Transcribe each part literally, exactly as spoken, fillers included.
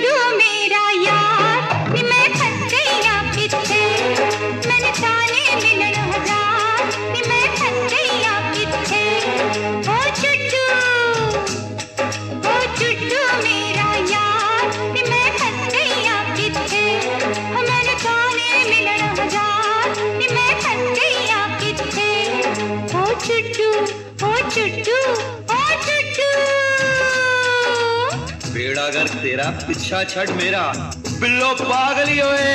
चुड्डू मेरा यार नी मैं फंस गई आ किथे मैंने ताने मिलन हजार नी मैं फंस गई आ किथे ओ चुड्डू ओ चुड्डू मेरा यार नी मैं फंस गई आ किथे मैंने ताने मिलन हजार नी मैं फंस गई आ किथे ओ चुड्डू ओ चुड्डू ओ चुड्डू बेड़ा अगर तेरा पीछा छड़ मेरा बिल्लो पागली होए।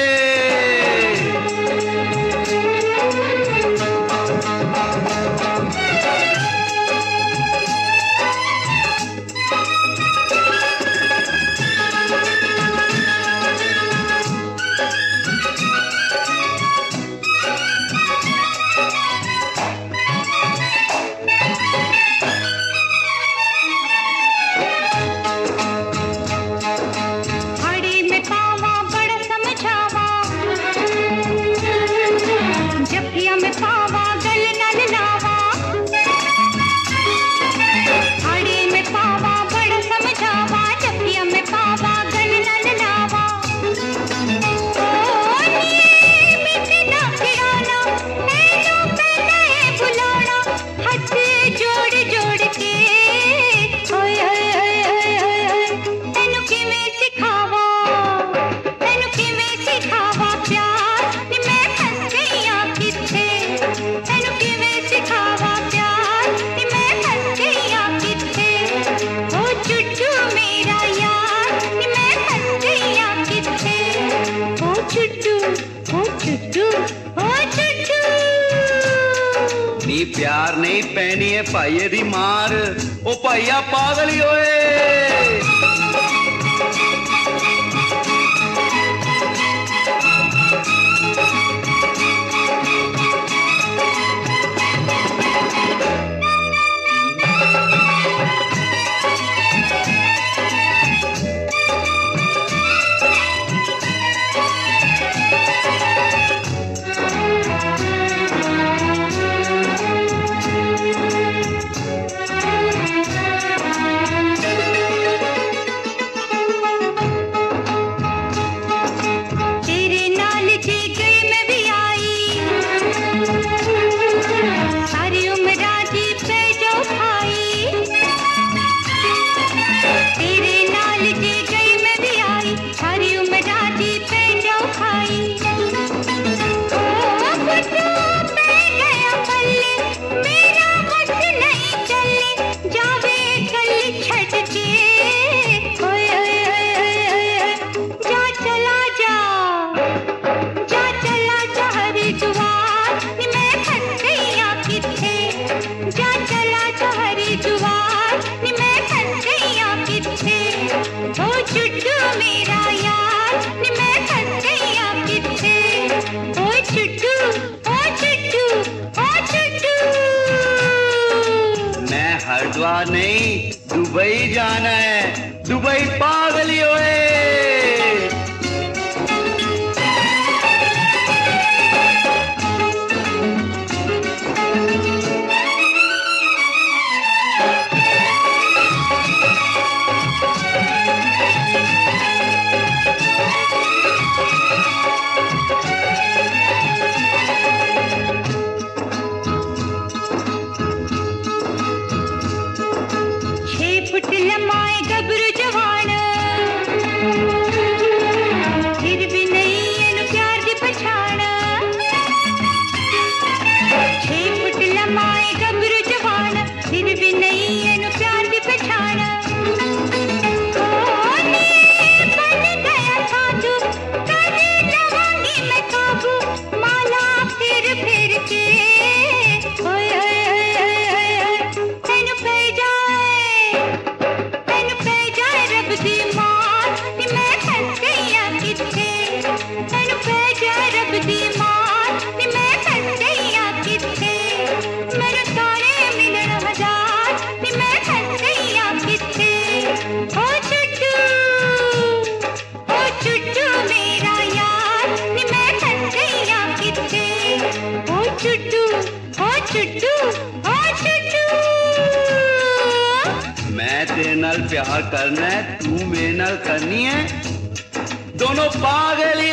नी प्यार नहीं पैनी है भाईए दी मार ओ भाईया पागली होए। हरिद्वार नहीं दुबई जाना है, दुबई पागली होए। लम्हाए गबरू जवान फिर भी नहीं एनु प्यार दी पछाण। छे फुट लम्हाए गबरू जवान फिर भी नहीं एनु प्यार दी पछाण। बन गया साधु कभी लवांगी मैं काबू माला फिर फिर के ओए मैं तेरे नाल प्यार करना है, तू मेरे नाल करनी है। दोनों पागल